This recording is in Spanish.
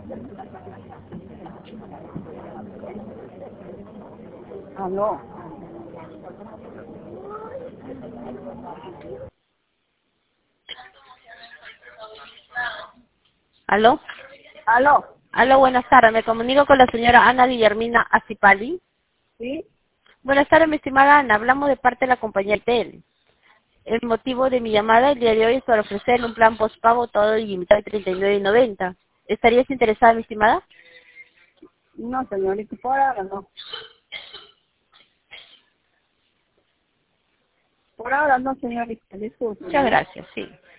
Aló. ¿Aló? Aló. Aló, buenas tardes. Me comunico con la señora Ana Guillermina Acipali. Sí. Buenas tardes, mi estimada Ana. Hablamos de parte de la compañía TEL. El motivo de mi llamada el día de hoy es para ofrecerle un plan postpago todo ilimitado de 39.90. ¿Estarías interesada, mi estimada? No, señorita, por ahora no. Por ahora no, señorita, disculpe. Muchas gracias, sí.